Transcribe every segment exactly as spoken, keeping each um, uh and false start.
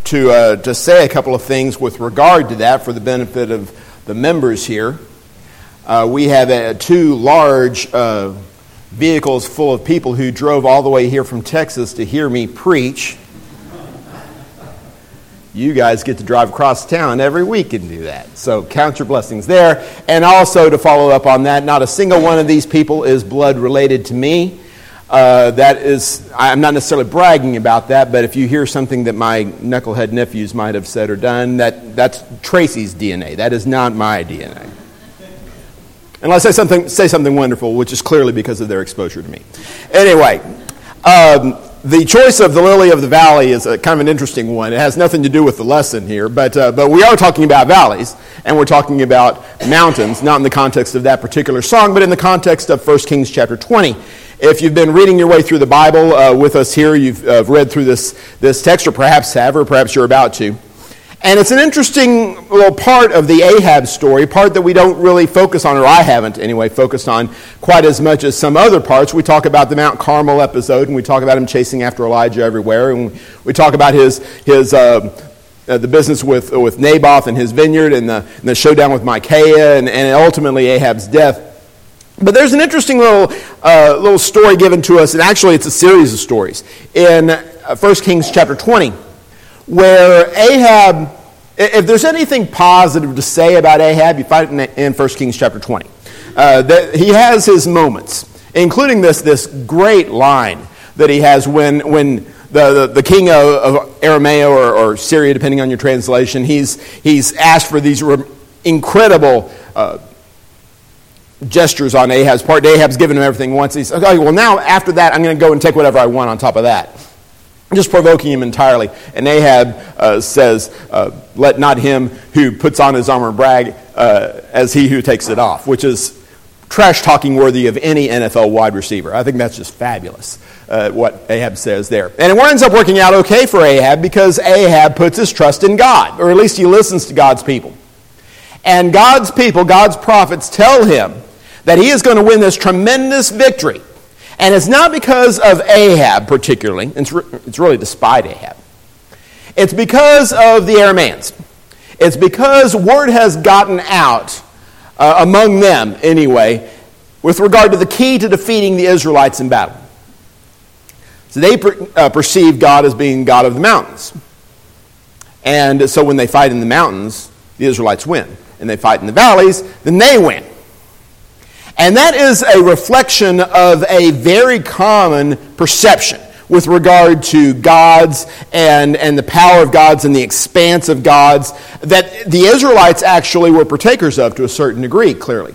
to uh, to say a couple of things with regard to that for the benefit of the members here. Uh, we have uh, two large uh, vehicles full of people who drove all the way here from Texas to hear me preach. You guys get to drive across town every week and do that. So count your blessings there. And also to follow up on that, not a single one of these people is blood related to me. Uh, that is, I'm not necessarily bragging about that, but if you hear something that my knucklehead nephews might have said or done, that, that's Tracy's D N A. That is not my D N A. Unless I say something, say something wonderful, which is clearly because of their exposure to me. Anyway, um, the choice of the lily of the valley is a kind of an interesting one. It has nothing to do with the lesson here, but uh, but we are talking about valleys, and we're talking about mountains, not in the context of that particular song, but in the context of First Kings chapter twenty. If you've been reading your way through the Bible uh, with us here, you've uh, read through this, this text, or perhaps have, or perhaps you're about to. And it's an interesting little part of the Ahab story, part that we don't really focus on, or I haven't anyway, focused on quite as much as some other parts. We talk about the Mount Carmel episode, and we talk about him chasing after Elijah everywhere, and we talk about his his uh, uh, the business with with Naboth and his vineyard, and the, and the showdown with Micaiah, and, and ultimately Ahab's death. But there's an interesting little uh, little story given to us, and actually it's a series of stories, in uh, First Kings chapter twenty, where Ahab, if there's anything positive to say about Ahab, you find it in First Kings chapter twenty. Uh, that he has his moments, including this this great line that he has when when the, the, the king of, of Aramea or, or Syria, depending on your translation, he's he's asked for these re- incredible uh, gestures on Ahab's part. Ahab's given him everything once. He's okay, well, now after that, I'm going to go and take whatever I want on top of that. Just provoking him entirely. And Ahab uh, says, uh, let not him who puts on his armor brag uh, as he who takes it off, which is trash-talking worthy of any N F L wide receiver. I think that's just fabulous, uh, what Ahab says there. And it ends up working out okay for Ahab because Ahab puts his trust in God, or at least he listens to God's people. And God's people, God's prophets, tell him that he is going to win this tremendous victory. And it's not because of Ahab particularly. It's, re- it's really despite Ahab. It's because of the Arameans. It's because word has gotten out, uh, among them anyway, with regard to the key to defeating the Israelites in battle. So they per- uh, perceive God as being God of the mountains. And so when they fight in the mountains, the Israelites win. And they fight in the valleys, then they win. And that is a reflection of a very common perception with regard to gods and, and the power of gods and the expanse of gods that the Israelites actually were partakers of to a certain degree, clearly.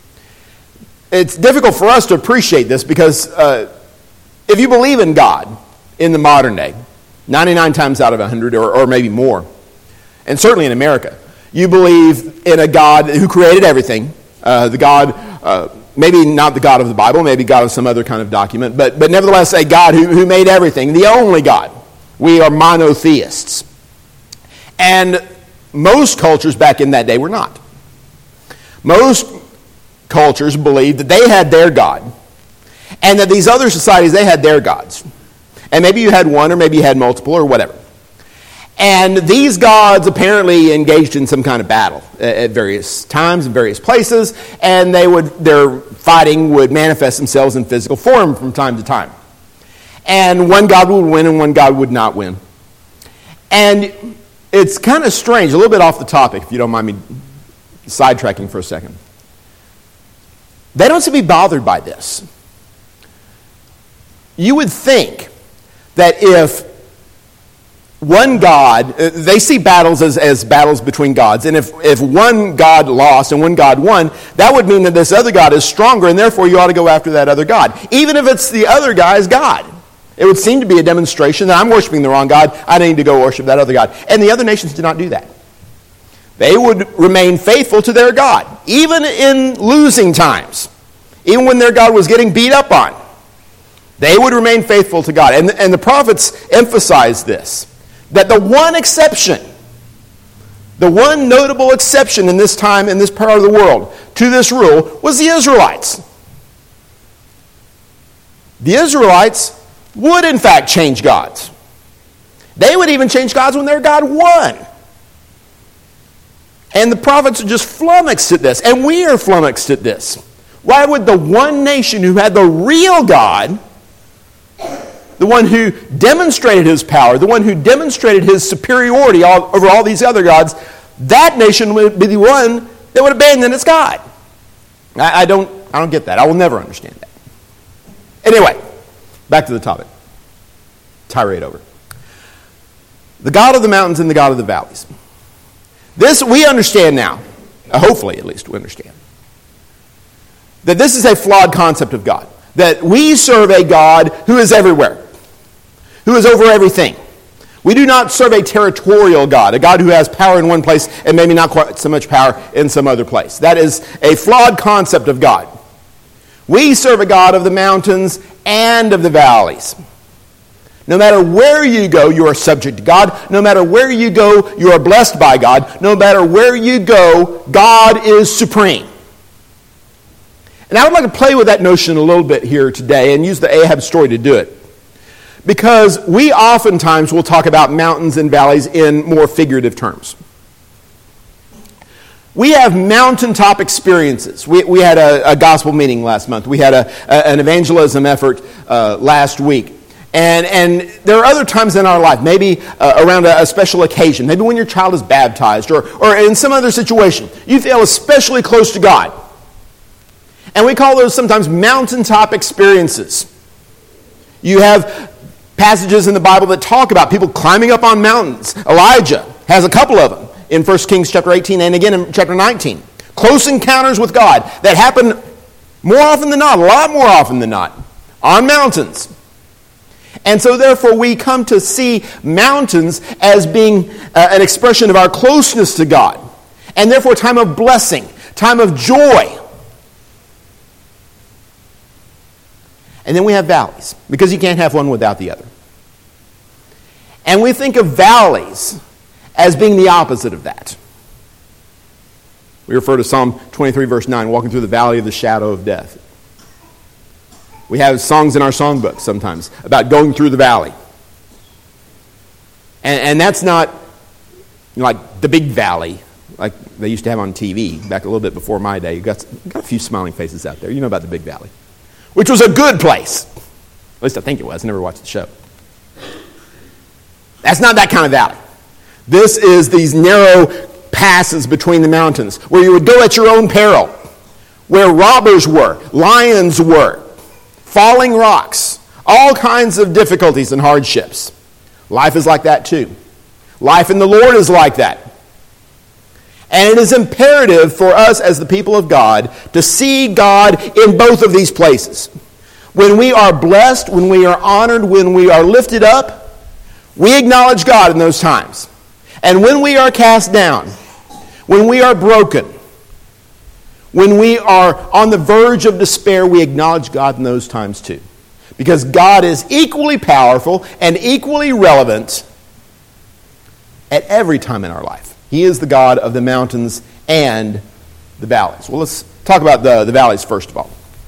It's difficult for us to appreciate this because uh, if you believe in God in the modern day, ninety-nine times out of one hundred or, or maybe more, and certainly in America, you believe in a God who created everything, uh, the God... Uh, maybe not the God of the Bible, maybe God of some other kind of document, but, but nevertheless a God who, who made everything, the only God. We are monotheists. And most cultures back in that day were not. Most cultures believed that they had their God, and that these other societies, they had their gods. And maybe you had one, or maybe you had multiple, or whatever. And these gods apparently engaged in some kind of battle at various times in various places, and they would their fighting would manifest themselves in physical form from time to time. And one god would win and one god would not win. And it's kind of strange, a little bit off the topic, if you don't mind me sidetracking for a second. They don't seem to be bothered by this. You would think that if one God, they see battles as, as battles between gods. And if, if one God lost and one God won, that would mean that this other God is stronger, and therefore you ought to go after that other God. Even if it's the other guy's God. It would seem to be a demonstration that I'm worshiping the wrong God, I need to go worship that other God. And the other nations did not do that. They would remain faithful to their God, even in losing times. Even when their God was getting beat up on. They would remain faithful to God. And, and the prophets emphasize this. That the one exception, the one notable exception in this time, in this part of the world, to this rule, was the Israelites. The Israelites would, in fact, change gods. They would even change gods when their God won. And the prophets are just flummoxed at this. And we are flummoxed at this. Why would the one nation who had the real God, the one who demonstrated his power, the one who demonstrated his superiority all, over all these other gods, that nation would be the one that would abandon its God? I, I don't, I don't get that. I will never understand that. Anyway, back to the topic. Tirade over. The God of the mountains and the God of the valleys. This we understand now, uh, hopefully at least we understand, that this is a flawed concept of God. That we serve a God who is everywhere, who is over everything. We do not serve a territorial God, a God who has power in one place and maybe not quite so much power in some other place. That is a flawed concept of God. We serve a God of the mountains and of the valleys. No matter where you go, you are subject to God. No matter where you go, you are blessed by God. No matter where you go, God is supreme. And I would like to play with that notion a little bit here today and use the Ahab story to do it. Because we oftentimes will talk about mountains and valleys in more figurative terms. We have mountaintop experiences. We, we had a, a gospel meeting last month. We had a, a, an evangelism effort uh, last week. And and there are other times in our life, maybe uh, around a, a special occasion, maybe when your child is baptized or, or in some other situation, you feel especially close to God. And we call those sometimes mountaintop experiences. You have passages in the Bible that talk about people climbing up on mountains. Elijah has a couple of them in First Kings chapter eighteen and again in chapter nineteen. Close encounters with God that happen more often than not, a lot more often than not, on mountains. And so therefore we come to see mountains as being uh, an expression of our closeness to God. And therefore time of blessing, time of joy. And then we have valleys, because you can't have one without the other. And we think of valleys as being the opposite of that. We refer to Psalm twenty-three, verse nine, walking through the valley of the shadow of death. We have songs in our songbook sometimes about going through the valley. And, and that's not you know, like the big valley, like they used to have on T V back a little bit before my day. You got, got a few smiling faces out there. You know about the big valley, which was a good place. At least I think it was. I never watched the show. That's not that kind of valley. This is these narrow passes between the mountains where you would go at your own peril, where robbers were, lions were, falling rocks, all kinds of difficulties and hardships. Life is like that too. Life in the Lord is like that. And it is imperative for us as the people of God to see God in both of these places. When we are blessed, when we are honored, when we are lifted up, we acknowledge God in those times. And when we are cast down, when we are broken, when we are on the verge of despair, we acknowledge God in those times too. Because God is equally powerful and equally relevant at every time in our life. He is the God of the mountains and the valleys. Well, let's talk about the, the valleys first of all.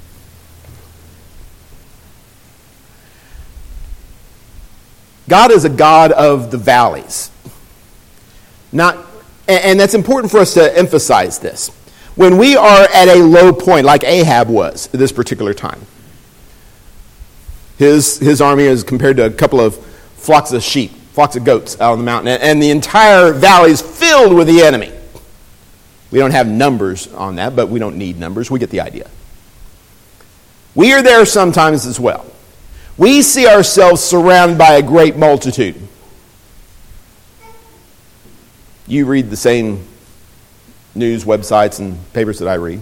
God is a God of the valleys. Not, and that's important for us to emphasize this. When we are at a low point, like Ahab was at this particular time, his, his army is compared to a couple of flocks of sheep, flocks of goats out on the mountain, and the entire valley is filled with the enemy. We don't have numbers on that, but we don't need numbers. We get the idea. We are there sometimes as well. We see ourselves surrounded by a great multitude. You read the same news websites and papers that I read.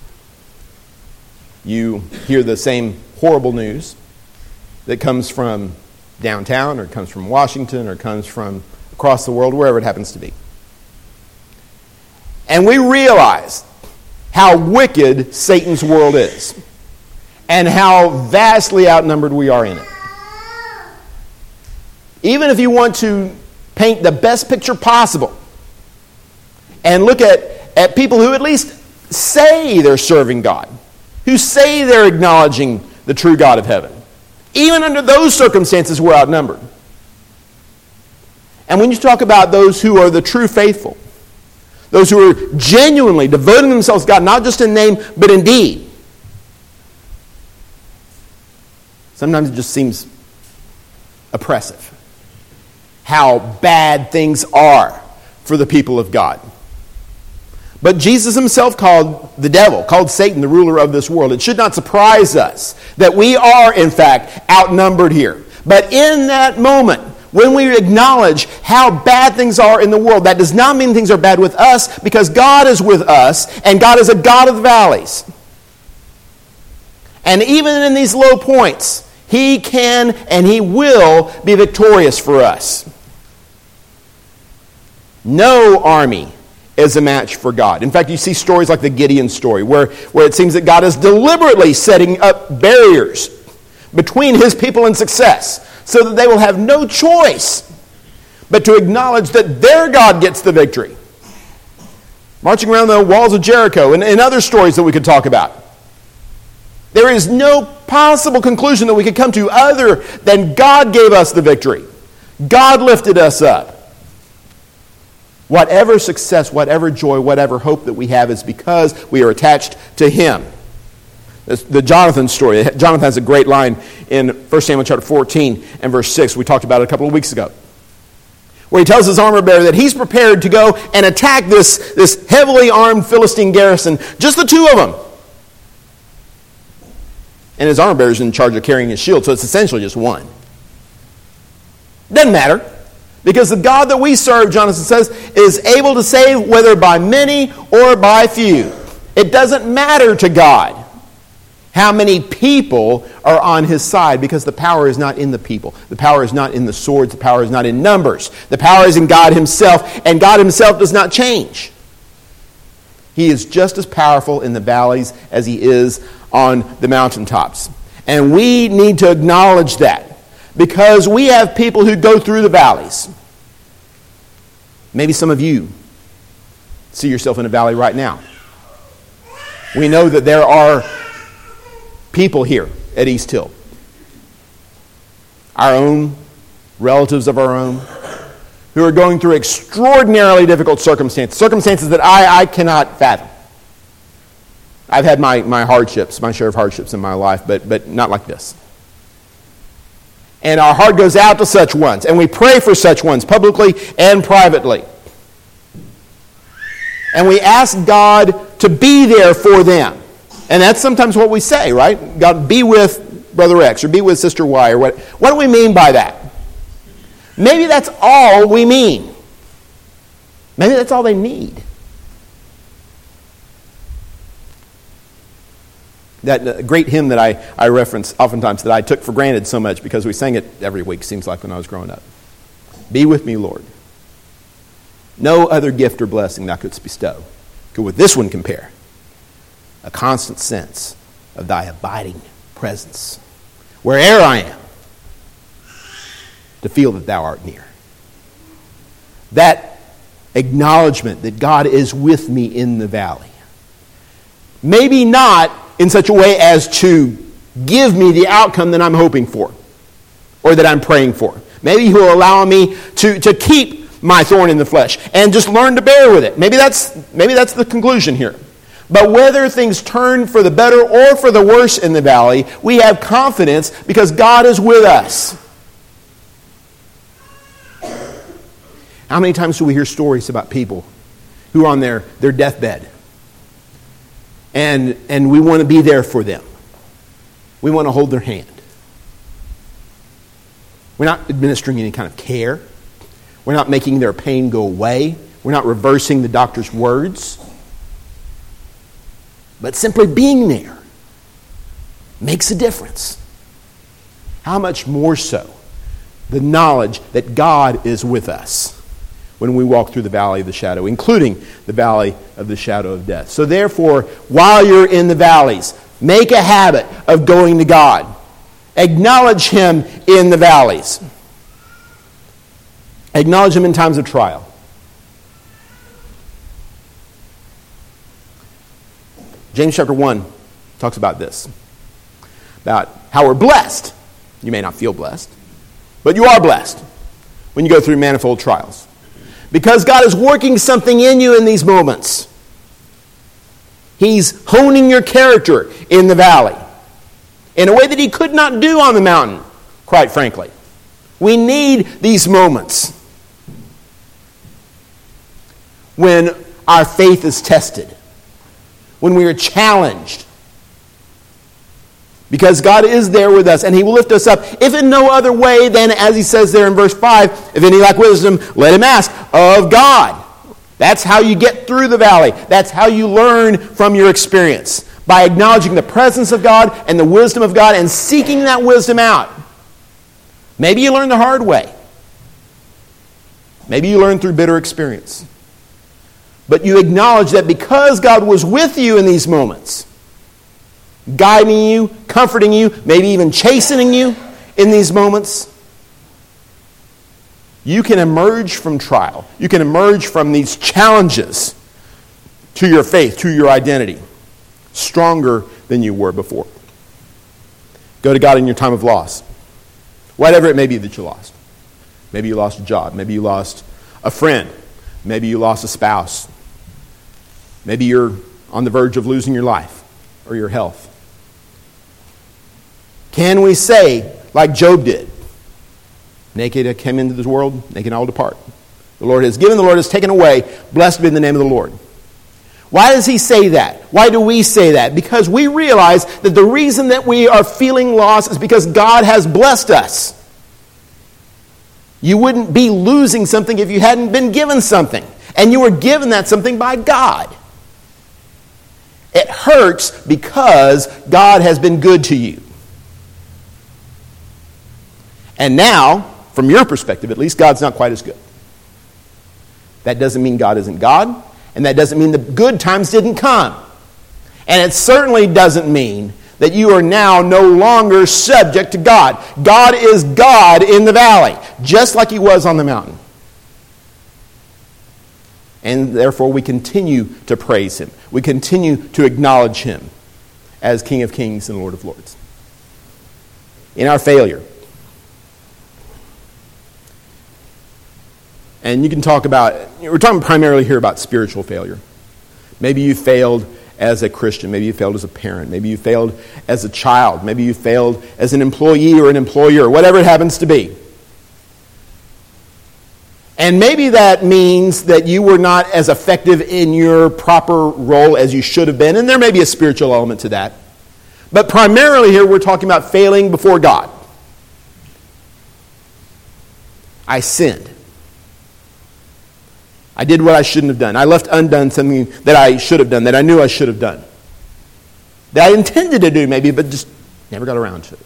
You hear the same horrible news that comes from downtown or comes from Washington or comes from across the world, wherever it happens to be. And we realize how wicked Satan's world is and how vastly outnumbered we are in it. Even if you want to paint the best picture possible and look at, at people who at least say they're serving God, who say they're acknowledging the true God of heaven, even under those circumstances, we're outnumbered. And when you talk about those who are the true faithful, those who are genuinely devoting themselves to God, not just in name, but in deed, sometimes it just seems oppressive how bad things are for the people of God. But Jesus himself called the devil, called Satan the ruler of this world. It should not surprise us that we are, in fact, outnumbered here. But in that moment, when we acknowledge how bad things are in the world, that does not mean things are bad with us, because God is with us, and God is a God of the valleys. And even in these low points, He can and He will be victorious for us. No army is a match for God. In fact, you see stories like the Gideon story, where, where it seems that God is deliberately setting up barriers between His people and success, so that they will have no choice but to acknowledge that their God gets the victory. Marching around the walls of Jericho and, and other stories that we could talk about. There is no possible conclusion that we could come to other than God gave us the victory. God lifted us up. Whatever success, whatever joy, whatever hope that we have is because we are attached to Him. The Jonathan story. Jonathan has a great line in First Samuel chapter fourteen and verse six. We talked about it a couple of weeks ago, where he tells his armor bearer that he's prepared to go and attack this, this heavily armed Philistine garrison, just the two of them. And his armor bearer is in charge of carrying his shield, so it's essentially just one. Doesn't matter, because the God that we serve, Jonathan says, is able to save whether by many or by few. It doesn't matter to God how many people are on His side, because the power is not in the people. The power is not in the swords. The power is not in numbers. The power is in God Himself, and God Himself does not change. He is just as powerful in the valleys as He is on the mountaintops. And we need to acknowledge that, because we have people who go through the valleys. Maybe some of you see yourself in a valley right now. We know that there are people here at East Hill, our own, relatives of our own, who are going through extraordinarily difficult circumstances, circumstances that I, I cannot fathom. I've had my, my hardships, my share of hardships in my life, but, but not like this. And our heart goes out to such ones, and we pray for such ones publicly and privately. And we ask God to be there for them. And that's sometimes what we say, right? God, be with Brother X, or be with Sister Y, or what. What do we mean by that? Maybe that's all we mean. Maybe that's all they need. That great hymn that I, I reference oftentimes, that I took for granted so much because we sang it every week, seems like, when I was growing up. Be with me, Lord. No other gift or blessing thou couldst bestow could with this one compare. A constant sense of thy abiding presence, where'er I am, to feel that thou art near. That acknowledgement that God is with me in the valley. Maybe not in such a way as to give me the outcome that I'm hoping for, or that I'm praying for. Maybe He'll allow me to, to keep my thorn in the flesh and just learn to bear with it. Maybe that's, maybe that's the conclusion here. But whether things turn for the better or for the worse in the valley, we have confidence because God is with us. How many times do we hear stories about people who are on their, their deathbed? And, and we want to be there for them. We want to hold their hand. We're not administering any kind of care. We're not making their pain go away. We're not reversing the doctor's words. But simply being there makes a difference. How much more so the knowledge that God is with us when we walk through the valley of the shadow, including the valley of the shadow of death. So therefore, while you're in the valleys, make a habit of going to God. Acknowledge Him in the valleys. Acknowledge Him in times of trial. James chapter one talks about this, about how we're blessed. You may not feel blessed, but you are blessed when you go through manifold trials. Because God is working something in you in these moments. He's honing your character in the valley in a way that he could not do on the mountain, quite frankly. We need these moments when our faith is tested, when we are challenged. Because God is there with us, and he will lift us up, if in no other way than, as he says there in verse five, if any lack wisdom, let him ask of God. That's how you get through the valley. That's how you learn from your experience, by acknowledging the presence of God and the wisdom of God and seeking that wisdom out. Maybe you learn the hard way. Maybe you learn through bitter experience. But you acknowledge that because God was with you in these moments, guiding you, comforting you, maybe even chastening you in these moments, you can emerge from trial. You can emerge from these challenges to your faith, to your identity, stronger than you were before. Go to God in your time of loss. Whatever it may be that you lost. Maybe you lost a job. Maybe you lost a friend. Maybe you lost a spouse. Maybe you're on the verge of losing your life or your health. Can we say, like Job did, naked I came into this world, naked I will depart. The Lord has given, the Lord has taken away. Blessed be the name of the Lord. Why does he say that? Why do we say that? Because we realize that the reason that we are feeling loss is because God has blessed us. You wouldn't be losing something if you hadn't been given something. And you were given that something by God. It hurts because God has been good to you. And now, from your perspective at least, God's not quite as good. That doesn't mean God isn't God, and that doesn't mean the good times didn't come. And it certainly doesn't mean that you are now no longer subject to God. God is God in the valley, just like he was on the mountain. And therefore we continue to praise him. We continue to acknowledge him as King of Kings and Lord of Lords. In our failure. And you can talk about, we're talking primarily here about spiritual failure. Maybe you failed as a Christian. Maybe you failed as a parent. Maybe you failed as a child. Maybe you failed as an employee or an employer, whatever it happens to be. And maybe that means that you were not as effective in your proper role as you should have been. And there may be a spiritual element to that. But primarily here we're talking about failing before God. I sinned. I did what I shouldn't have done. I left undone something that I should have done, that I knew I should have done. That I intended to do maybe, but just never got around to it.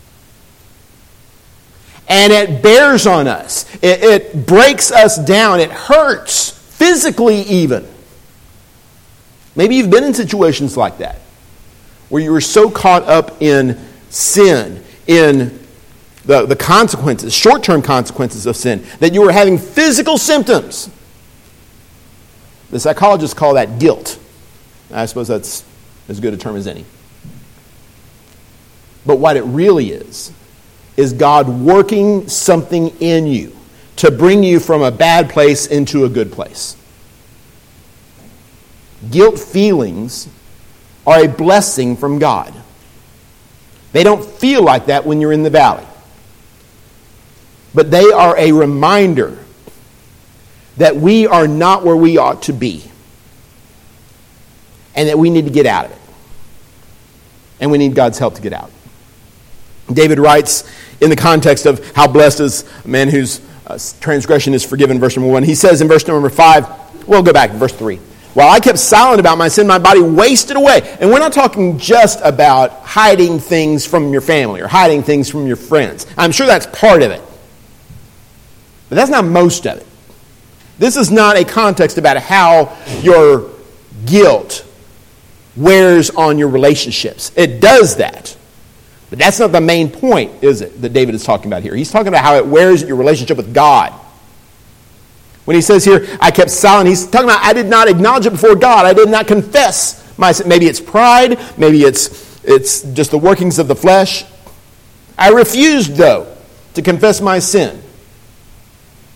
And it bears on us. It, it breaks us down. It hurts, physically even. Maybe you've been in situations like that, where you were so caught up in sin, in the, the consequences, short-term consequences of sin, that you were having physical symptoms. The psychologists call that guilt. I suppose that's as good a term as any. But what it really is, is God working something in you to bring you from a bad place into a good place. Guilt feelings are a blessing from God. They don't feel like that when you're in the valley. But they are a reminder that we are not where we ought to be. And that we need to get out of it. And we need God's help to get out. David writes in the context of how blessed is a man whose uh, transgression is forgiven, verse number one. He says in verse number five, we'll go back to verse three. While I kept silent about my sin, my body wasted away. And we're not talking just about hiding things from your family or hiding things from your friends. I'm sure that's part of it. But that's not most of it. This is not a context about how your guilt wears on your relationships. It does that. But that's not the main point, is it, that David is talking about here. He's talking about how it wears your relationship with God. When he says here, I kept silent, he's talking about I did not acknowledge it before God. I did not confess my sin. Maybe it's pride. Maybe it's, it's just the workings of the flesh. I refused, though, to confess my sin.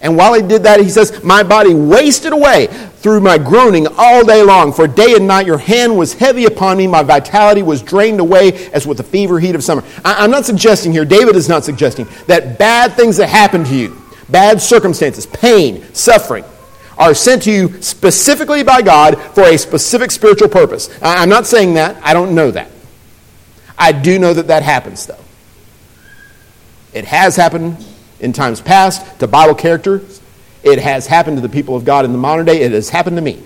And while he did that, he says, my body wasted away through my groaning all day long. For day and night your hand was heavy upon me. My vitality was drained away as with the fever heat of summer. I- I'm not suggesting here, David is not suggesting, that bad things that happen to you, bad circumstances, pain, suffering, are sent to you specifically by God for a specific spiritual purpose. I- I'm not saying that. I don't know that. I do know that that happens, though. It has happened in times past to Bible characters. It has happened to the people of God in the modern day. It has happened to me.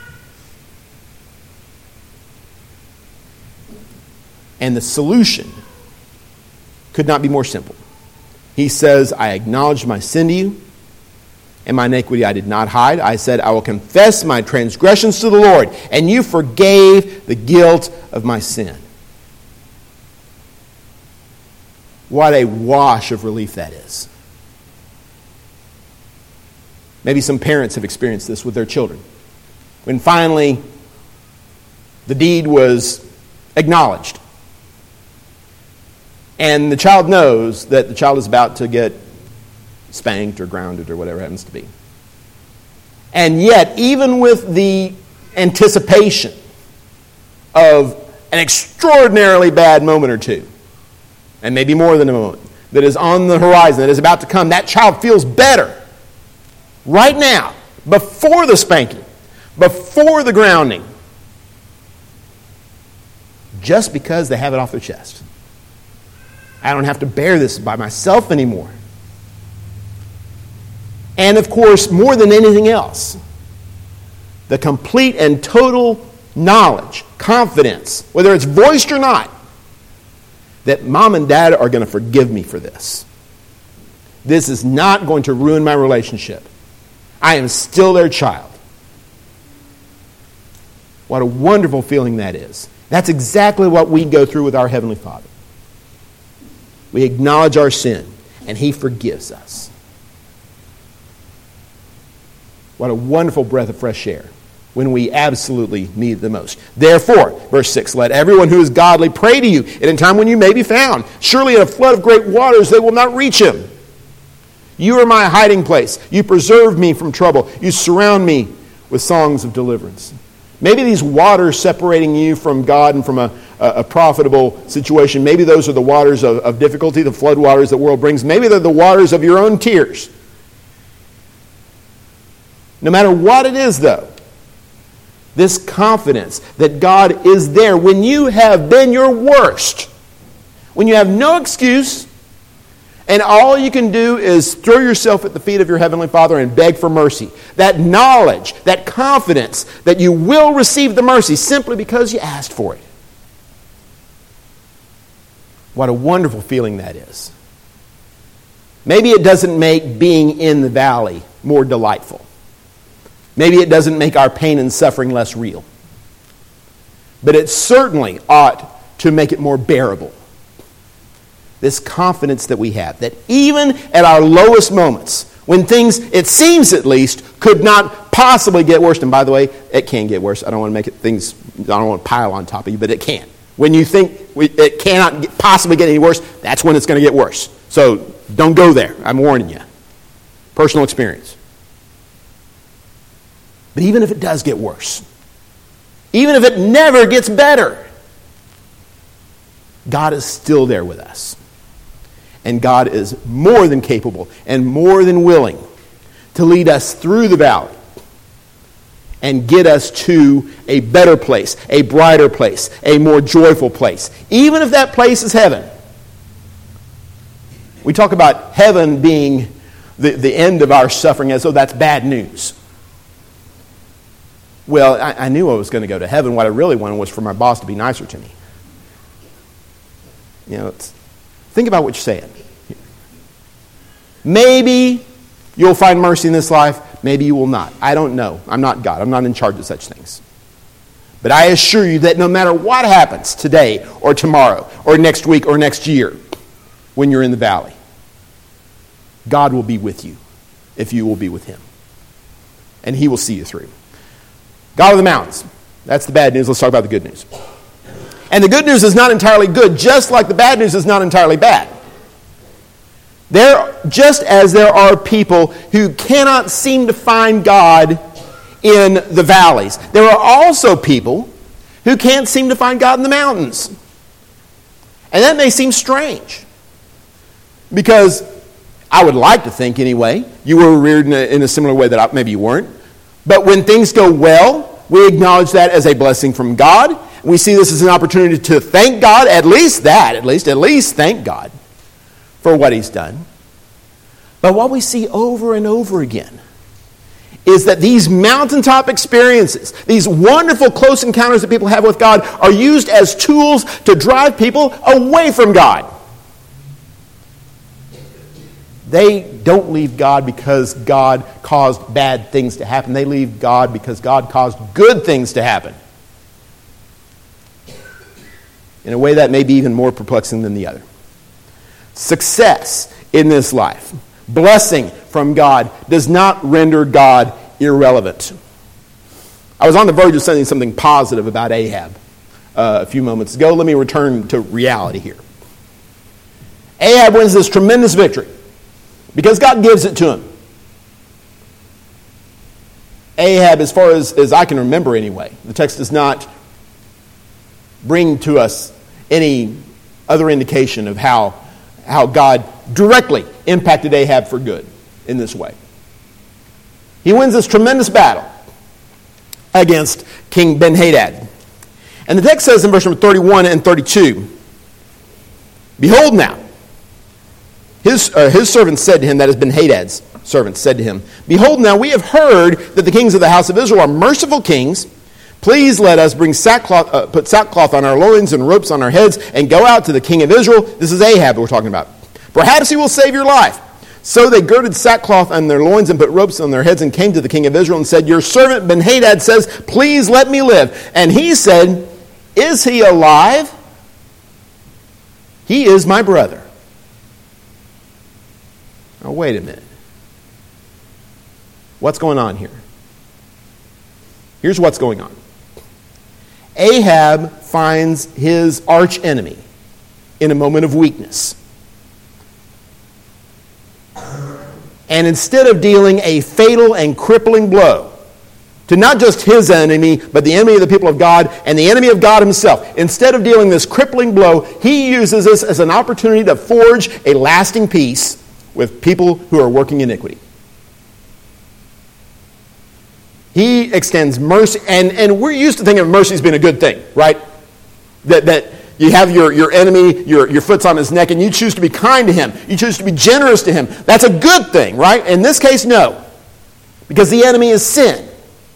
And the solution could not be more simple. He says, I acknowledged my sin to you, and my iniquity I did not hide. I said, I will confess my transgressions to the Lord, and you forgave the guilt of my sin. What a wash of relief that is. Maybe some parents have experienced this with their children. When finally the deed was acknowledged, and the child knows that the child is about to get spanked or grounded or whatever it happens to be. And yet, even with the anticipation of an extraordinarily bad moment or two, and maybe more than a moment, that is on the horizon, that is about to come, that child feels better right now, before the spanking, before the grounding, just because they have it off their chest. I don't have to bear this by myself anymore. And of course, more than anything else, the complete and total knowledge, confidence, whether it's voiced or not, that mom and dad are going to forgive me for this. This is not going to ruin my relationship. I am still their child. What a wonderful feeling that is. That's exactly what we go through with our Heavenly Father. We acknowledge our sin, and He forgives us. What a wonderful breath of fresh air when we absolutely need it the most. Therefore, verse six, let everyone who is godly pray to you in a time when you may be found. Surely in a flood of great waters they will not reach him. You are my hiding place. You preserve me from trouble. You surround me with songs of deliverance. Maybe these waters separating you from God and from a, a, a profitable situation, maybe those are the waters of, of difficulty, the flood waters the world brings. Maybe they're the waters of your own tears. No matter what it is, though, this confidence that God is there when you have been your worst, when you have no excuse, and all you can do is throw yourself at the feet of your Heavenly Father and beg for mercy. That knowledge, that confidence that you will receive the mercy simply because you asked for it. What a wonderful feeling that is. Maybe it doesn't make being in the valley more delightful. Maybe it doesn't make our pain and suffering less real. But it certainly ought to make it more bearable. This confidence that we have, that even at our lowest moments, when things, it seems at least, could not possibly get worse, and by the way, it can get worse. I don't want to make it things, I don't want to pile on top of you, but it can. When you think we, it cannot get, possibly get any worse, that's when it's going to get worse. So don't go there. I'm warning you. Personal experience. But even if it does get worse, even if it never gets better, God is still there with us. And God is more than capable and more than willing to lead us through the valley and get us to a better place, a brighter place, a more joyful place. Even if that place is heaven. We talk about heaven being the, the end of our suffering as though that's bad news. Well, I, I knew I was going to go to heaven. What I really wanted was for my boss to be nicer to me. You know, it's, think about what you're saying. Maybe you'll find mercy in this life. Maybe you will not. I don't know. I'm not God. I'm not in charge of such things. But I assure you that no matter what happens today or tomorrow or next week or next year when you're in the valley, God will be with you if you will be with Him. And He will see you through. God of the mountains. That's the bad news. Let's talk about the good news. And the good news is not entirely good, just like the bad news is not entirely bad. There, just as there are people who cannot seem to find God in the valleys, there are also people who can't seem to find God in the mountains. And that may seem strange, because I would like to think anyway, you were reared in a, in a similar way that I, maybe you weren't. But when things go well, we acknowledge that as a blessing from God. We see this as an opportunity to thank God, at least that, at least, at least thank God for what He's done. But what we see over and over again is that these mountaintop experiences, these wonderful close encounters that people have with God, are used as tools to drive people away from God. They don't leave God because God caused bad things to happen. They leave God because God caused good things to happen. In a way that may be even more perplexing than the other. Success in this life, blessing from God, does not render God irrelevant. I was on the verge of saying something positive about Ahab uh, a few moments ago. Let me return to reality here. Ahab wins this tremendous victory because God gives it to him. Ahab, as far as, as I can remember anyway, the text does not bring to us any other indication of how, how God directly impacted Ahab for good in this way. He wins this tremendous battle against King Ben-Hadad. And the text says in verse number thirty-one and thirty-two, "Behold now, his, uh, his servants said to him," that is Ben-Hadad's servants said to him, "Behold now, we have heard that the kings of the house of Israel are merciful kings. Please let us bring sackcloth, uh, put sackcloth on our loins and ropes on our heads and go out to the king of Israel." This is Ahab that we're talking about. "Perhaps he will save your life." So they girded sackcloth on their loins and put ropes on their heads and came to the king of Israel and said, "Your servant Ben-Hadad says, 'Please let me live.' And he said, 'Is he alive? He is my brother.'" Now wait a minute. What's going on here? Here's what's going on. Ahab finds his archenemy in a moment of weakness. And instead of dealing a fatal and crippling blow to not just his enemy, but the enemy of the people of God and the enemy of God himself, instead of dealing this crippling blow, he uses this as an opportunity to forge a lasting peace with people who are working iniquity. He extends mercy, and, and we're used to thinking of mercy as being a good thing, right? That that you have your, your enemy, your, your foot's on his neck, and you choose to be kind to him. You choose to be generous to him. That's a good thing, right? In this case, no. Because the enemy is sin.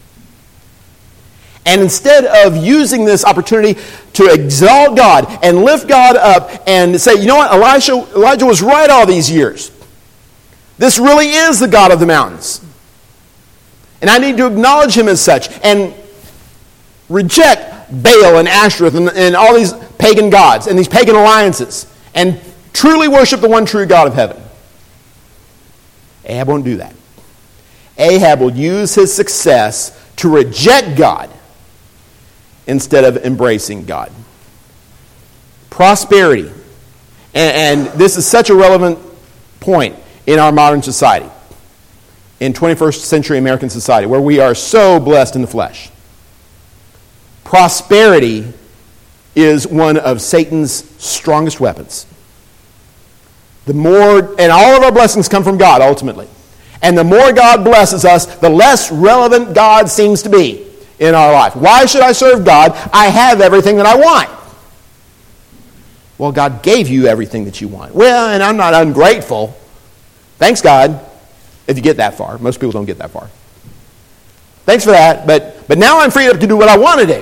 And instead of using this opportunity to exalt God and lift God up and say, you know what, Elijah, Elijah was right all these years. This really is the God of the mountains. And I need to acknowledge him as such and reject Baal and Ashtoreth and, and all these pagan gods and these pagan alliances and truly worship the one true God of heaven. Ahab won't do that. Ahab will use his success to reject God instead of embracing God. Prosperity. And, and this is such a relevant point in our modern society, in twenty-first century American society, where we are so blessed in the flesh. Prosperity is one of Satan's strongest weapons. The more, and all of our blessings come from God ultimately. And the more God blesses us, the less relevant God seems to be in our life. Why should I serve God? I have everything that I want. Well, God gave you everything that you want. Well, and I'm not ungrateful. Thanks, God, if you get that far. Most people don't get that far. Thanks for that, but, but now I'm freed up to do what I want to do.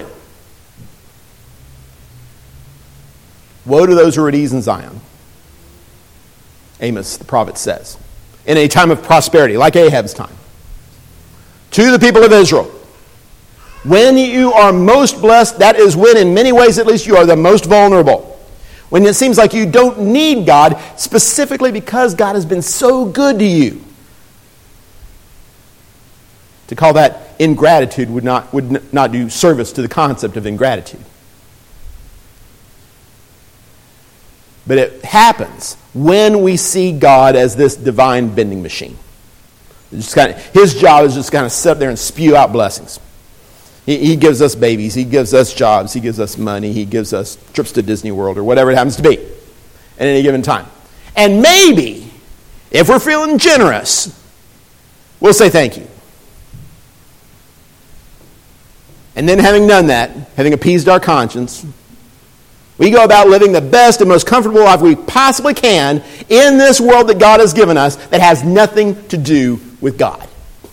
Woe to those who are at ease in Zion, Amos, the prophet, says, in a time of prosperity, like Ahab's time. To the people of Israel, when you are most blessed, that is when, in many ways at least, you are the most vulnerable. When it seems like you don't need God, specifically because God has been so good to you. To call that ingratitude would not, would not do service to the concept of ingratitude. But it happens when we see God as this divine bending machine. Just kind of, his job is just kind of sit there and spew out blessings. He, he gives us babies. He gives us jobs. He gives us money. He gives us trips to Disney World or whatever it happens to be at any given time. And maybe, if we're feeling generous, we'll say thank you. And then having done that, having appeased our conscience, we go about living the best and most comfortable life we possibly can in this world that God has given us that has nothing to do with God.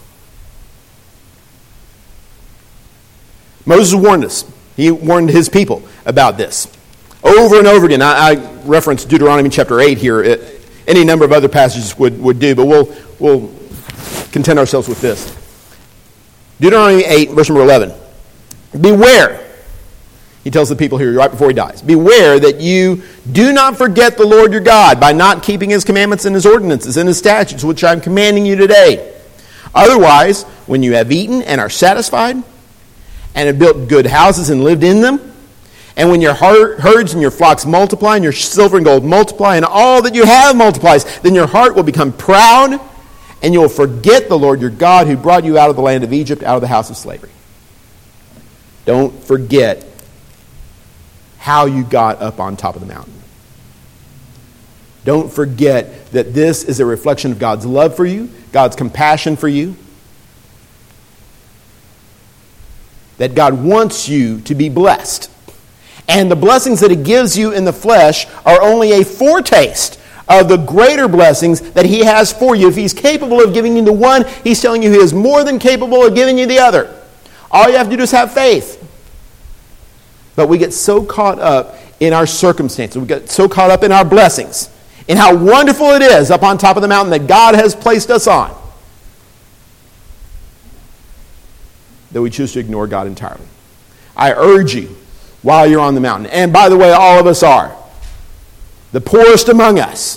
Moses warned us. He warned his people about this. Over and over again. I, I reference Deuteronomy chapter eight here. It, any number of other passages would, would do, but we'll, we'll content ourselves with this. Deuteronomy eight, verse number eleven. Beware. He tells the people here right before he dies. Beware that you do not forget the Lord your God by not keeping his commandments and his ordinances and his statutes, which I am commanding you today. Otherwise, when you have eaten and are satisfied, and have built good houses and lived in them, and when your herds and your flocks multiply, and your silver and gold multiply, and all that you have multiplies, then your heart will become proud, and you will forget the Lord your God who brought you out of the land of Egypt, out of the house of slavery. Don't forget how you got up on top of the mountain. Don't forget that this is a reflection of God's love for you, God's compassion for you, that God wants you to be blessed. And the blessings that he gives you in the flesh are only a foretaste of the greater blessings that he has for you. If he's capable of giving you the one, he's telling you he is more than capable of giving you the other. All you have to do is have faith. But we get so caught up in our circumstances. We get so caught up in our blessings, in how wonderful it is up on top of the mountain that God has placed us on, that we choose to ignore God entirely. I urge you, while you're on the mountain, and by the way, all of us are, the poorest among us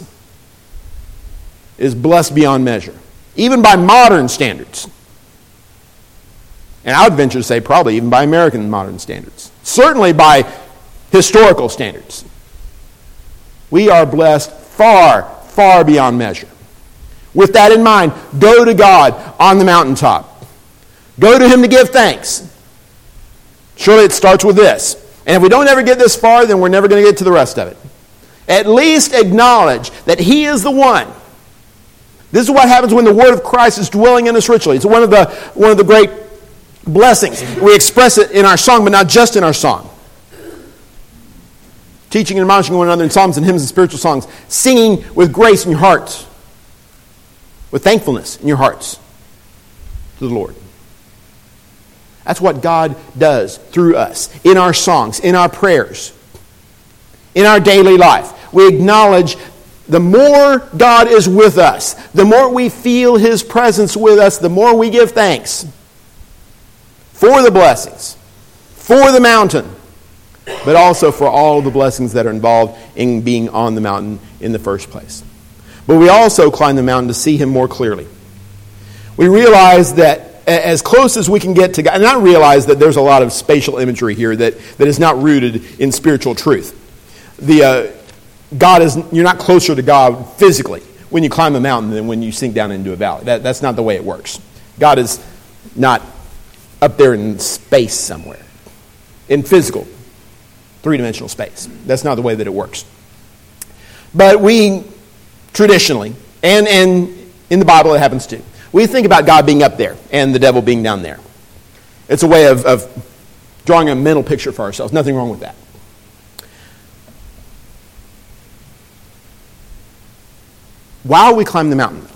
is blessed beyond measure, even by modern standards. And I would venture to say probably even by American modern standards. Certainly by historical standards. We are blessed far, far beyond measure. With that in mind, go to God on the mountaintop. Go to him to give thanks. Surely it starts with this. And if we don't ever get this far, then we're never going to get to the rest of it. At least acknowledge that he is the one. This is what happens when the word of Christ is dwelling in us richly. It's one of the, one of the great blessings. We express it in our song, but not just in our song. Teaching and admonishing one another in psalms and hymns and spiritual songs. Singing with grace in your hearts. With thankfulness in your hearts to the Lord. That's what God does through us. In our songs, in our prayers, in our daily life. We acknowledge the more God is with us, the more we feel his presence with us, the more we give thanks for the blessings, for the mountain, but also for all the blessings that are involved in being on the mountain in the first place. But we also climb the mountain to see him more clearly. We realize that as close as we can get to God, and I realize that there's a lot of spatial imagery here that, that is not rooted in spiritual truth. The uh, God is you're not closer to God physically when you climb a mountain than when you sink down into a valley. That, that's not the way it works. God is not up there in space somewhere, in physical, three-dimensional space. That's not the way that it works. But we traditionally, and, and in the Bible it happens too, we think about God being up there and the devil being down there. It's a way of, of drawing a mental picture for ourselves. Nothing wrong with that. While we climb the mountain,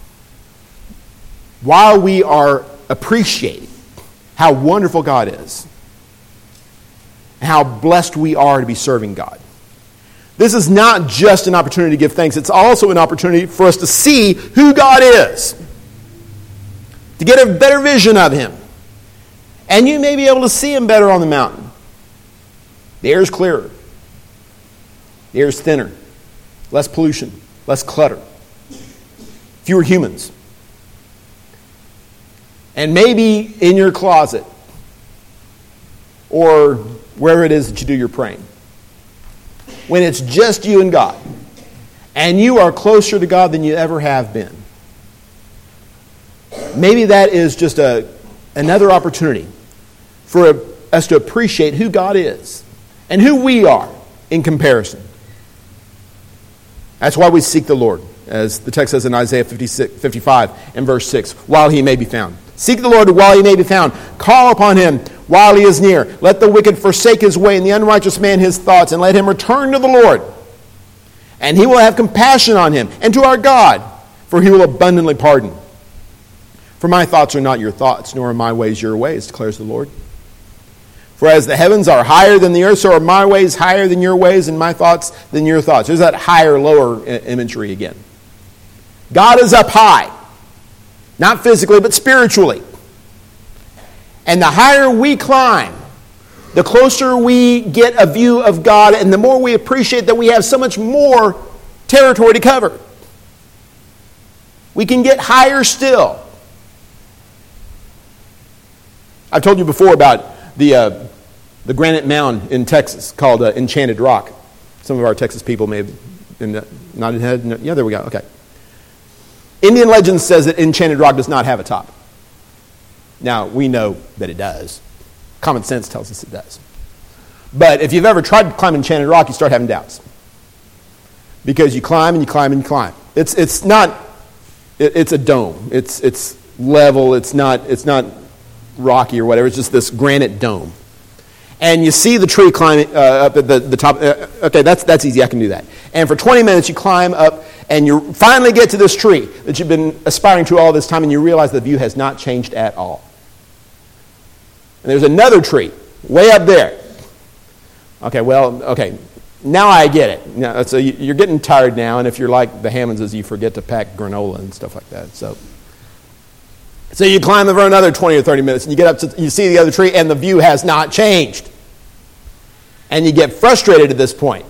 while we are appreciating how wonderful God is, and how blessed we are to be serving God, this is not just an opportunity to give thanks. It's also an opportunity for us to see who God is, to get a better vision of him. And you may be able to see him better on the mountain. The air is clearer. The air is thinner. Less pollution. Less clutter. Fewer humans. And maybe in your closet, or wherever it is that you do your praying, when it's just you and God, and you are closer to God than you ever have been. Maybe that is just a another opportunity for us to appreciate who God is and who we are in comparison. That's why we seek the Lord, as the text says in Isaiah fifty-six, fifty-five and verse six, while he may be found. Seek the Lord while he may be found. Call upon him while he is near. Let the wicked forsake his way and the unrighteous man his thoughts, and let him return to the Lord. And he will have compassion on him and to our God, for he will abundantly pardon. For my thoughts are not your thoughts, nor are my ways your ways, declares the Lord. For as the heavens are higher than the earth, so are my ways higher than your ways, and my thoughts than your thoughts. There's that higher, lower imagery again. God is up high. Not physically, but spiritually. And the higher we climb, the closer we get a view of God, and the more we appreciate that we have so much more territory to cover. We can get higher still. I've told you before about the uh, the granite mound in Texas called uh, Enchanted Rock. Some of our Texas people may have been uh, nodding head. No, yeah, there we go. Okay. Indian legend says that Enchanted Rock does not have a top. Now, we know that it does. Common sense tells us it does. But if you've ever tried to climb Enchanted Rock, you start having doubts. Because you climb and you climb and you climb. It's it's not, it, it's a dome. It's it's level. It's not it's not rocky or whatever. It's just this granite dome. And you see the tree climbing uh, up at the, the top. Uh, okay, that's that's easy. I can do that. And for twenty minutes, you climb up, and you finally get to this tree that you've been aspiring to all this time, and you realize the view has not changed at all. And there's another tree way up there. Okay, well, okay, now I get it. Now, so you're getting tired now, and if you're like the Hammondses, you forget to pack granola and stuff like that. So, so you climb over another twenty or thirty minutes, and you get up to, you see the other tree, and the view has not changed. And you get frustrated at this point.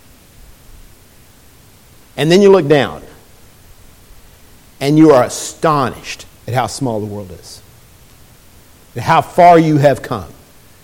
And then you look down, and you are astonished at how small the world is, at how far you have come.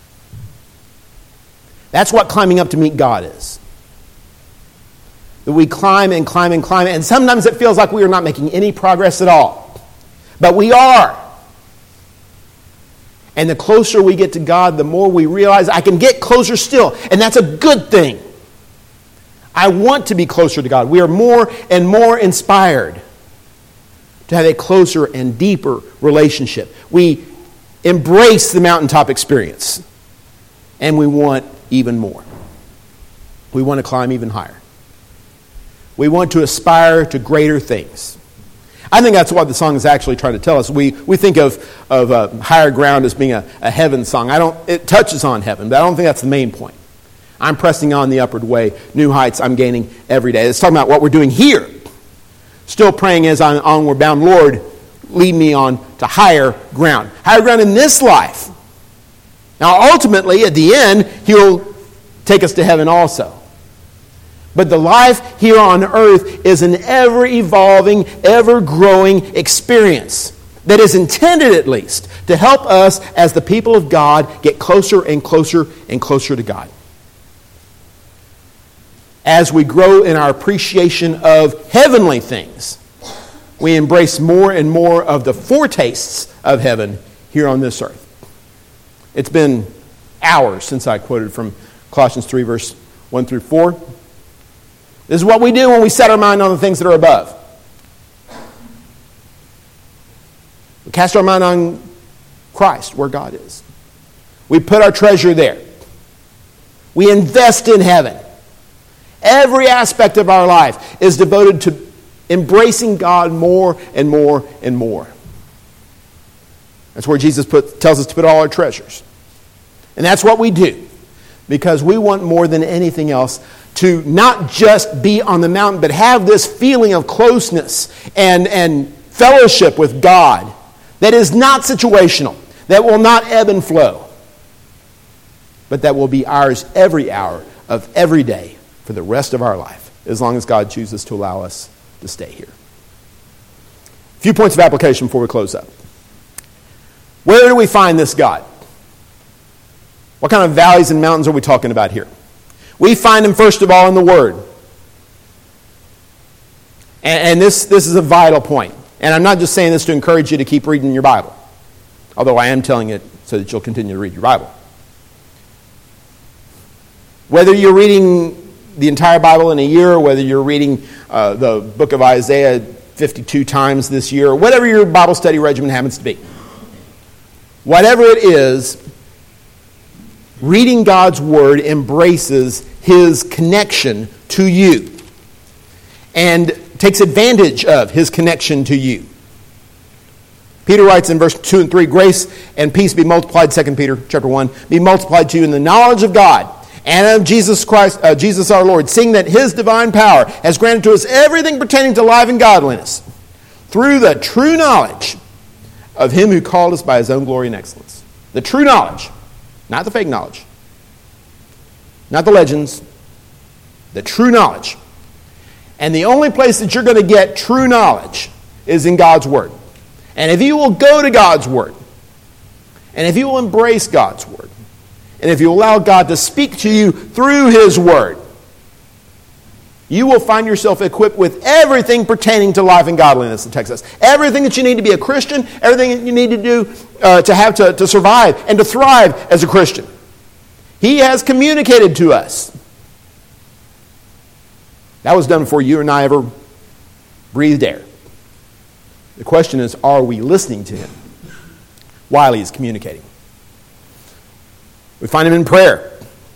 That's what climbing up to meet God is. That we climb and climb and climb, and sometimes it feels like we are not making any progress at all. But we are. And the closer we get to God, the more we realize I can get closer still. And that's a good thing. I want to be closer to God. We are more and more inspired to have a closer and deeper relationship. We embrace the mountaintop experience. And we want even more. We want to climb even higher. We want to aspire to greater things. I think that's what the song is actually trying to tell us. We we think of, of uh, Higher Ground as being a, a heaven song. I don't. It touches on heaven, but I don't think that's the main point. I'm pressing on the upward way. New heights I'm gaining every day. It's talking about what we're doing here. Still praying as I'm onward bound. Lord, lead me on to higher ground. Higher ground in this life. Now, ultimately, at the end, He'll take us to heaven also. But the life here on earth is an ever-evolving, ever-growing experience that is intended, at least, to help us as the people of God get closer and closer and closer to God. As we grow in our appreciation of heavenly things, we embrace more and more of the foretastes of heaven here on this earth. It's been hours since I quoted from Colossians three, verse one through four. This is what we do when we set our mind on the things that are above. We cast our mind on Christ, where God is. We put our treasure there. We invest in heaven. Every aspect of our life is devoted to embracing God more and more and more. That's where Jesus put, tells us to put all our treasures. And that's what we do. Because we want more than anything else to not just be on the mountain, but have this feeling of closeness and, and fellowship with God that is not situational, that will not ebb and flow, but that will be ours every hour of every day for the rest of our life, as long as God chooses to allow us to stay here. A few points of application before we close up. Where do we find this God? What kind of valleys and mountains are we talking about here? We find them, first of all, in the Word. And, and this, this is a vital point. And I'm not just saying this to encourage you to keep reading your Bible, although I am telling it so that you'll continue to read your Bible. Whether you're reading the entire Bible in a year, or whether you're reading uh, the book of Isaiah fifty-two times this year, or whatever your Bible study regimen happens to be, whatever it is, reading God's Word embraces His connection to you and takes advantage of His connection to you. Peter writes in verse two and three, grace and peace be multiplied, Second Peter chapter one, be multiplied to you in the knowledge of God and of Jesus Christ, uh, Jesus our Lord, seeing that His divine power has granted to us everything pertaining to life and godliness through the true knowledge of Him who called us by His own glory and excellence. The true knowledge, not the fake knowledge, not the legends, the true knowledge. And the only place that you're going to get true knowledge is in God's Word. And if you will go to God's Word, and if you will embrace God's Word, and if you allow God to speak to you through His Word, you will find yourself equipped with everything pertaining to life and godliness in Texas. Everything that you need to be a Christian, everything that you need to do uh, to have to, to survive and to thrive as a Christian. He has communicated to us. That was done before you and I ever breathed air. The question is, are we listening to Him while He is communicating? We find Him in prayer.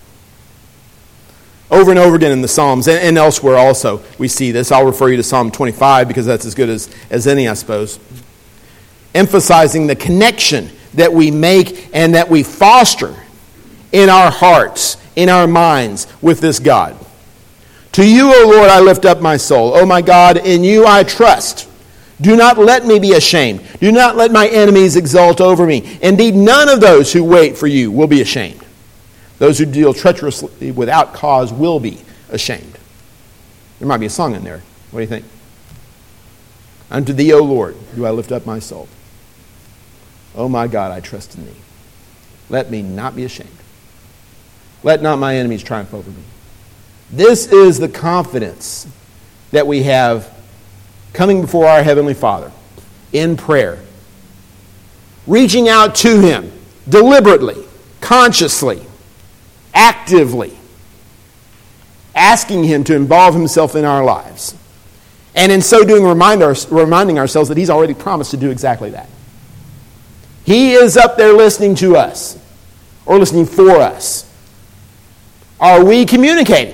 Over and over again in the Psalms and, and elsewhere also we see this. I'll refer you to Psalm twenty-five because that's as good as, as any, I suppose. Emphasizing the connection that we make and that we foster in our hearts, in our minds with this God. To you, O Lord, I lift up my soul. O my God, in you I trust. Do not let me be ashamed. Do not let my enemies exult over me. Indeed, none of those who wait for you will be ashamed. Those who deal treacherously without cause will be ashamed. There might be a song in there. What do you think? Unto thee, O Lord, do I lift up my soul. O my God, I trust in thee. Let me not be ashamed. Let not my enemies triumph over me. This is the confidence that we have coming before our Heavenly Father in prayer. Reaching out to Him deliberately, consciously, actively. Asking Him to involve Himself in our lives. And in so doing, remind our, reminding ourselves that He's already promised to do exactly that. He is up there listening to us, or listening for us. Are we communicating?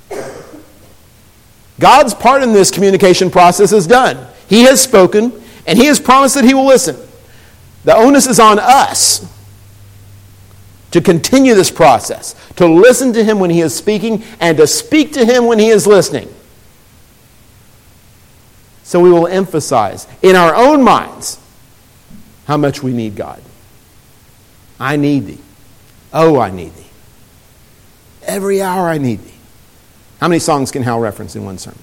God's part in this communication process is done. He has spoken, and He has promised that He will listen. The onus is on us to continue this process, to listen to Him when He is speaking, and to speak to Him when He is listening. So we will emphasize in our own minds how much we need God. I need Thee. Oh, I need Thee. Every hour I need Thee. How many songs can Hal reference in one sermon?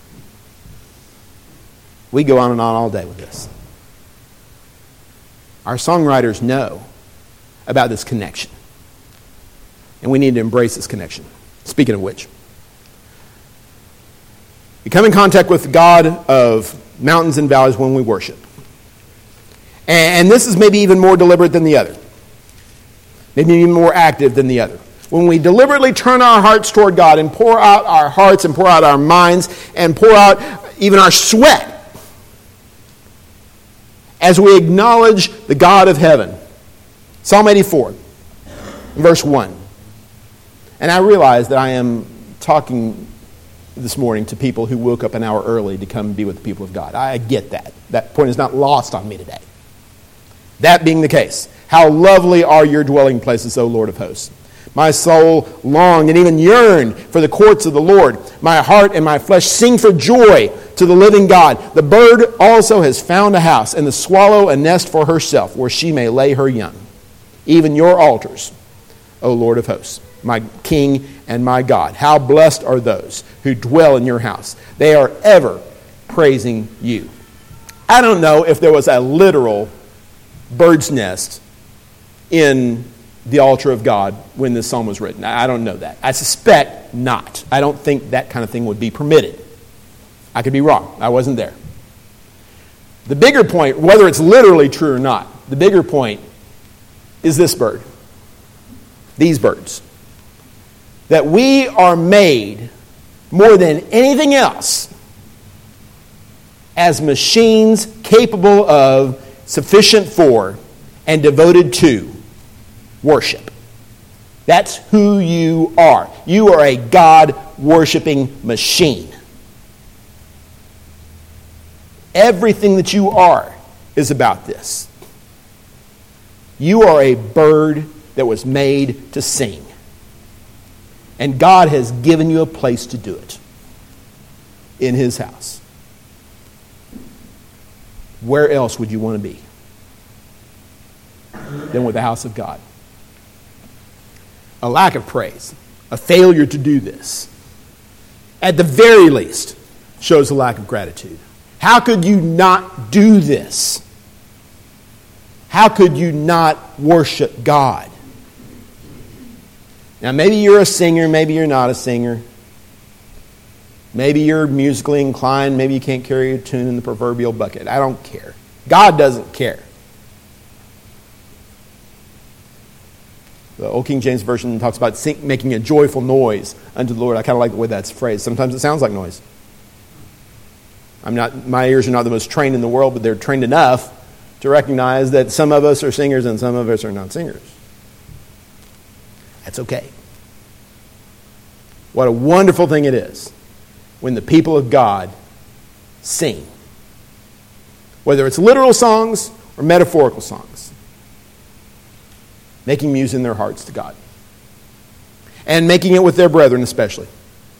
We go on and on all day with this. Our songwriters know about this connection. And we need to embrace this connection. Speaking of which, we come in contact with the God of mountains and valleys when we worship. And this is maybe even more deliberate than the other. Maybe even more active than the other. When we deliberately turn our hearts toward God and pour out our hearts and pour out our minds and pour out even our sweat as we acknowledge the God of heaven. Psalm eighty-four, verse one. And I realize that I am talking this morning to people who woke up an hour early to come be with the people of God. I get that. That point is not lost on me today. That being the case, how lovely are your dwelling places, O Lord of hosts. My soul longed and even yearned for the courts of the Lord. My heart and my flesh sing for joy to the living God. The bird also has found a house, and the swallow a nest for herself, where she may lay her young. Even your altars, O Lord of hosts, my King and my God. How blessed are those who dwell in your house. They are ever praising you. I don't know if there was a literal bird's nest in the altar of God when this psalm was written. I don't know that. I suspect not. I don't think that kind of thing would be permitted. I could be wrong. I wasn't there. The bigger point, whether it's literally true or not, the bigger point is this bird. These birds. That we are made more than anything else as machines capable of, sufficient for, and devoted to worship. That's who you are. You are a God-worshiping machine. Everything that you are is about this. You are a bird that was made to sing. And God has given you a place to do it in His house. Where else would you want to be than with the house of God? A lack of praise, a failure to do this, at the very least, shows a lack of gratitude. How could you not do this? How could you not worship God? Now, maybe you're a singer, maybe you're not a singer. Maybe you're musically inclined, maybe you can't carry a tune in the proverbial bucket. I don't care. God doesn't care. The Old King James Version talks about sing, making a joyful noise unto the Lord. I kind of like the way that's phrased. Sometimes it sounds like noise. I'm not. My ears are not the most trained in the world, but they're trained enough to recognize that some of us are singers and some of us are not singers. That's okay. What a wonderful thing it is when the people of God sing. Whether it's literal songs or metaphorical songs. Making music in their hearts to God. And making it with their brethren especially.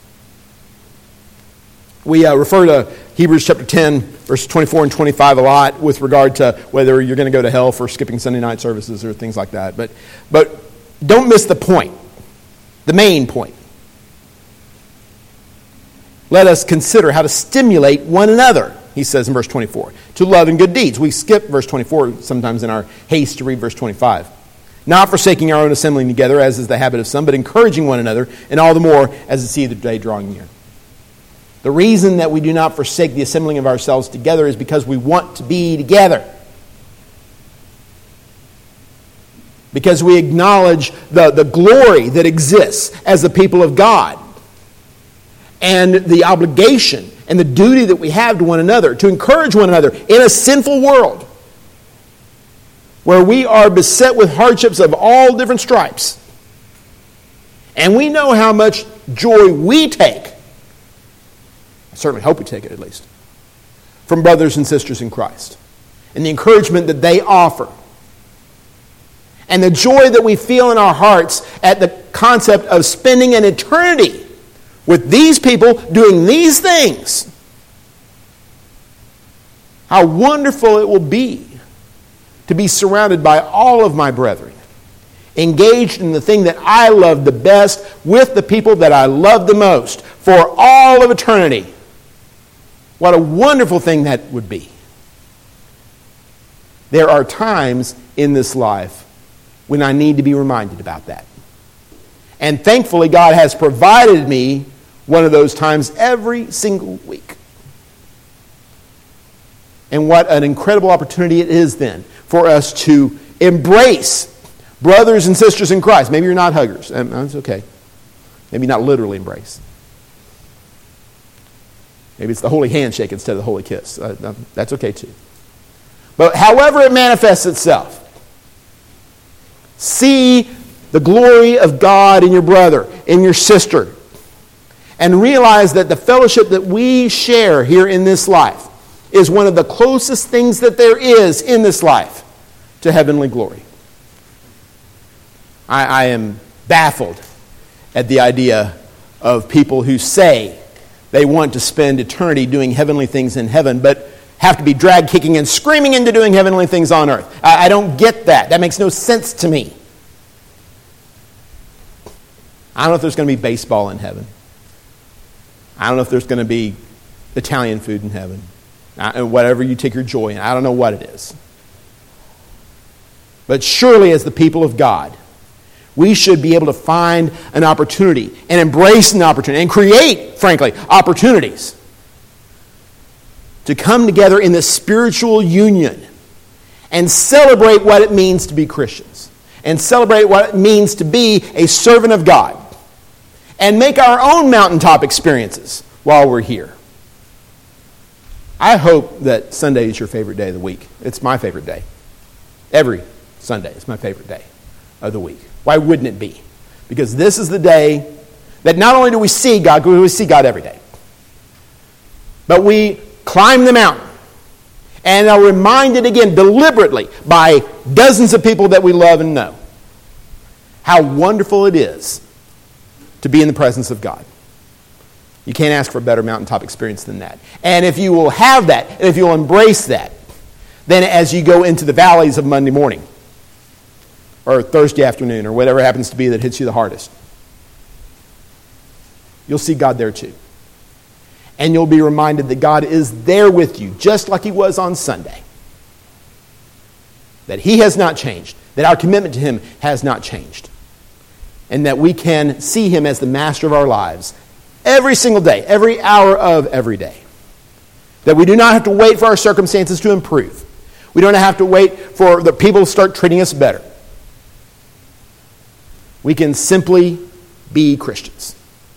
We uh, refer to Hebrews chapter ten, verses twenty-four and twenty-five a lot with regard to whether you're going to go to hell for skipping Sunday night services or things like that. But, but don't miss the point, the main point. Let us consider how to stimulate one another, he says in verse twenty-four, to love and good deeds. We skip verse twenty-four sometimes in our haste to read verse twenty-five. Not forsaking our own assembling together, as is the habit of some, but encouraging one another, and all the more as the see the day drawing near. The reason that we do not forsake the assembling of ourselves together is because we want to be together. Because we acknowledge the, the glory that exists as the people of God. And the obligation and the duty that we have to one another, to encourage one another in a sinful world where we are beset with hardships of all different stripes. And we know how much joy we take, I certainly hope we take it at least, from brothers and sisters in Christ, and the encouragement that they offer. And the joy that we feel in our hearts at the concept of spending an eternity with these people doing these things. How wonderful it will be to be surrounded by all of my brethren, engaged in the thing that I love the best with the people that I love the most for all of eternity. What a wonderful thing that would be. There are times in this life when I need to be reminded about that. And thankfully, God has provided me one of those times every single week. And what an incredible opportunity it is then for us to embrace brothers and sisters in Christ. Maybe you're not huggers. That's okay. Maybe not literally embrace. Maybe it's the holy handshake instead of the holy kiss. Uh, that's okay too. But however it manifests itself, see the glory of God in your brother, in your sister, and realize that the fellowship that we share here in this life is one of the closest things that there is in this life to heavenly glory. I, I am baffled at the idea of people who say they want to spend eternity doing heavenly things in heaven, but have to be dragged kicking and screaming into doing heavenly things on earth. I, I don't get that. That makes no sense to me. I don't know if there's going to be baseball in heaven. I don't know if there's going to be Italian food in heaven. I, whatever you take your joy in. I don't know what it is. But surely as the people of God, We should be able to find an opportunity and embrace an opportunity and create, frankly, opportunities to come together in this spiritual union and celebrate what it means to be Christians and celebrate what it means to be a servant of God and make our own mountaintop experiences while we're here. I hope that Sunday is your favorite day of the week. It's my favorite day. Every Sunday is my favorite day of the week. Why wouldn't it be? Because this is the day that not only do we see God, we see God every day, but we climb the mountain and are reminded again deliberately by dozens of people that we love and know how wonderful it is to be in the presence of God. You can't ask for a better mountaintop experience than that. And if you will have that, and if you'll embrace that, then as you go into the valleys of Monday morning, or Thursday afternoon, or whatever happens to be that hits you the hardest, you'll see God there too. And you'll be reminded that God is there with you, just like He was on Sunday. That He has not changed, that our commitment to Him has not changed, and that we can see Him as the master of our lives every single day, every hour of every day. That we do not have to wait for our circumstances to improve. We don't have to wait for the people to start treating us better. We can simply be Christians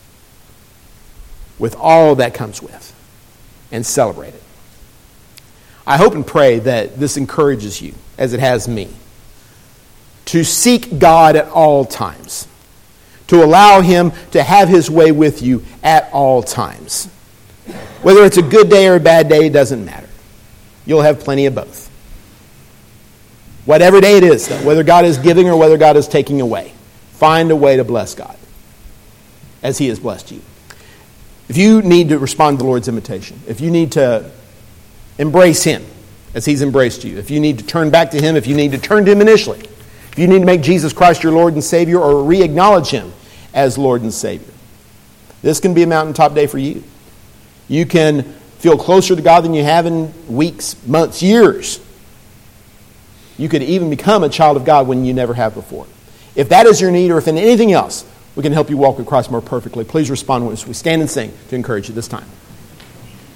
with all that comes with and celebrate it. I hope and pray that this encourages you, as it has me, to seek God at all times, to allow Him to have His way with you at all times. Whether it's a good day or a bad day, it doesn't matter. You'll have plenty of both. Whatever day it is, though, whether God is giving or whether God is taking away, find a way to bless God as He has blessed you. If you need to respond to the Lord's invitation, if you need to embrace Him as He's embraced you, if you need to turn back to Him, if you need to turn to Him initially, if you need to make Jesus Christ your Lord and Savior or re-acknowledge Him as Lord and Savior, this can be a mountaintop day for you. You can feel closer to God than you have in weeks, months, years. You could even become a child of God when you never have before. If that is your need, or if in anything else we can help you walk with Christ more perfectly, please respond as we stand and sing to encourage you this time.